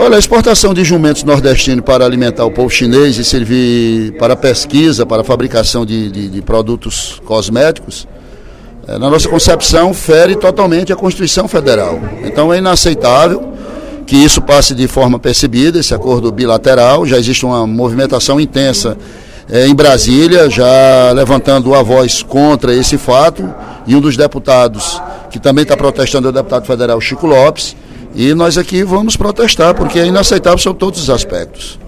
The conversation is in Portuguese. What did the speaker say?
Olha, a exportação de jumentos nordestinos para alimentar o povo chinês e servir para pesquisa, para a fabricação de produtos cosméticos, na nossa concepção, fere totalmente a Constituição Federal. Então é inaceitável que isso passe de forma percebida, esse acordo bilateral. Já existe uma movimentação intensa em Brasília, já levantando a voz contra esse fato, e um dos deputados que também está protestando é o deputado federal Chico Lopes, e nós aqui vamos protestar, porque é inaceitável sob todos os aspectos.